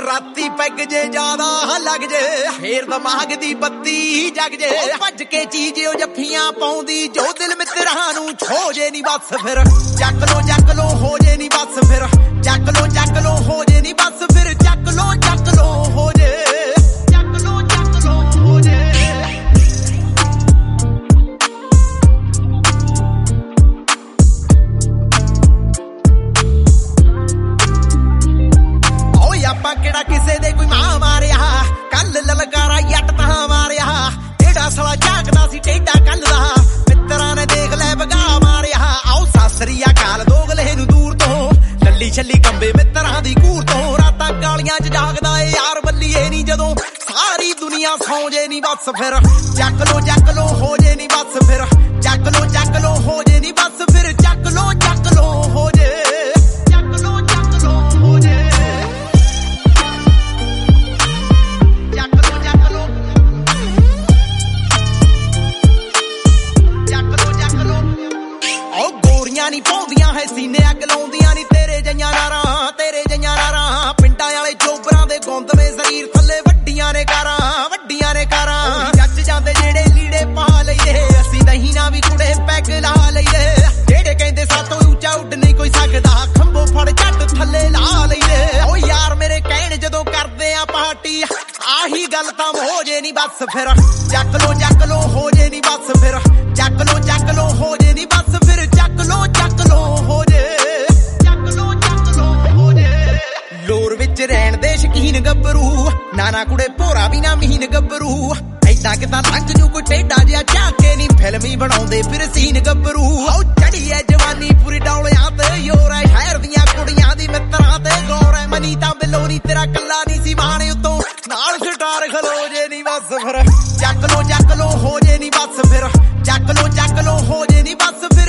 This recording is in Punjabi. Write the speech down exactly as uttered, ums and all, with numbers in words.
राती पैग जे ज्यादा लग जे फेर दिमाग दी बत्ती जग जे भज के चीज जफ्फियां पाउंदी जो दिल मित्रां नू छो जे नी बस फिर चक लो चक लो हो जे नी बस फिर चक लो चक लो हो जे नी बस फिर चक लो चक लो हो जे चक लो चक लो हो जे ਆਪਾਂ ਕਿਹੜਾ ਕਿਸੇ ਦੇ ਕੋਈ ਮਾਂ ਮਾਰਿਆ ਕੱਲ ਲਲਕਾਰਾ ਜੱਟ ਤਾਂ ਮਾਰਿਆ ਜਿਹੜਾ ਸਾਲਾ ਝਾਕਦਾ ਸੀ ਟੇਡਾ ਕੱਲ ਦਾ ਮਿੱਤਰਾਂ ਨੇ ਦੇਖ ਲੈ ਵਗਾ ਮਾਰਿਆ ਆਓ ਸਾਸਰੀ ਅਕਾਲ ਦੋਗਲੇ ਨੂੰ ਦੂਰ ਤੋਂ ਲੱਲੀ ਛੱਲੀ ਕੰਬੇ ਮਿੱਤਰਾਂ ਦੀ ਘੂਰ ਤੋਂ ਰਾਤਾਂ ਕਾਲੀਆਂ ਚ ਜਾਗਦਾ ਏ ਯਾਰ ਬੱਲੀਏ ਨੀ ਜਦੋਂ ਸਾਰੀ ਦੁਨੀਆ ਸੌਂ ਜੇ ਨੀ ਬਸ ਫਿਰ ਚੱਕ ਲੋ ਚੱਕ ਲੋ ਹੋ ਜੇ ਨੀ ਬਸ ਫਿਰ ਚੱਕ ਲੋ ਚੱਕ ਲੋ ਹੋ ਜੇ ਨੀ ਬਸ ਫਿਰ ਚੱਕ ਲੋ ਚੱਕ ਲੋ ਹੋ ਜੇ ਚੱਕ ਲੋ ਚੱਕ ਲੋ ਹੋ ਜੇ ਨੀ ਪਾਉਂਦੀਆਂ ਹੈ ਸੀਨੇ ਅੱਗ ਲਾਉਂਦੀਆਂ ਨੀ ਤੇਰੇ ਜਈਆਂ ਨਾਰਾਂ ਤੇਰੇ ਜਈਆਂ ਨਾਰਾਂ ਪਿੰਡਾਂ ਵਾਲੇ ਚੋਬਰਾਂ ਦੇ ਗੁੰਦਵੇਂ ਸਰੀਰ ਥੱਲੇ ਵੱਡੀਆਂ ਨੇ ਕਾਰਾਂ ਵੱਡੀਆਂ ਨੇ ਕਾਰਾਂ ਜੱਜ ਜਾਂਦੇ ਜਿਹੜੇ ਲੀੜੇ ਪਾ ਲਈਏ ਅਸੀਂ ਨਹੀਂ ਨਾ ਵੀ ਕੁੜੇ ਪੈਗ ਲਾ ਲਈਏ ਜਿਹੜੇ ਕਹਿੰਦੇ ਸਾਤੋਂ ਉੱਚਾ ਉੱਡ ਨਹੀਂ ਕੋਈ ਸਕਦਾ ਖੰਭੋ ਫੜ ਝੱਟ ਥੱਲੇ ਲਾ ਲਈਏ ਓ ਯਾਰ ਮੇਰੇ ਕਹਿਣ ਜਦੋਂ ਕਰਦੇ ਆ ਪਾਰਟੀ ਆਹੀ ਗੱਲ ਤਾਂ ਹੋ ਜੇ ਨੀ ਬਸ ਫਿਰ ਚੱਕ ਲੋ ਚੱਕ ਲੋ ਹੋ ਜੇ ਨੀ ਬਸ ਫਿਰ ਚੱਕ ਲੋ ਚੱਕ ਲੋ ਹੋ ਜੇ ਨੀ ਬਸ ਫਿਰ ਚੱਕ ਲੋ ਚੱਕ ਲੋ ਹੋ ਜੇ ਚੱਕ ਲੋ ਚੱਕ ਲੋ ਹੋ ਜੇ ਲੋਰ ਵਿੱਚ ਰਹਿਣ ਦੇ ਸ਼ਕੀਨ ਗੱਭਰੂ ਨਾਨਾ ਕੁੜੇ ਭੋਰਾ ਵੀ ਨਾ ਮਹੀਨ ਗੱਭਰੂ ਐਦਾਂ ਕਿਦਾਂ ਲੰਘ ਜੂ ਕੋਈ ਟੇਡਾ ਜਿਹਾ ਝਾਕੇ ਨੀ ਫਿਲਮੀ ਬਣਾਉਂਦੇ ਫਿਰ ਸੀਨ ਗੱਭਰੂ ਆਓ ਚੜੀ ਐ ਜਵਾਨੀ ਪੂਰੀ ਡੌਲਿਆਂ ਤੇ ਯੋਰ ਐ ਸ਼ਹਿਰ ਦੀਆਂ ਕੁੜੀਆਂ ਦੀ ਮਿੱਤਰਾਂ ਤੇ ਗੌਰ ਐ ਮਨੀ ਤਾਂ ਬਿੱਲੋ ਨੀ ਤੇਰਾ ਕੱਲਾ ਨੀ ਸੀ ਮਾਣ ਉਤੋਂ ਨਾਲ ਸਟਾਰ ਖਲੋ ਜੇ ਨੀ ਬਸ ਫਿਰ ਚੱਕ ਲੋ ਚੱਕ ਲੋ ਹੋ ਜੇ ਨੀ ਬਸ ਫਿਰ ਚੱਕ ਲੋ ਚੱਕ ਲੋ ਹੋ ਜੇ ਨੀ ਬਸ ਫਿਰ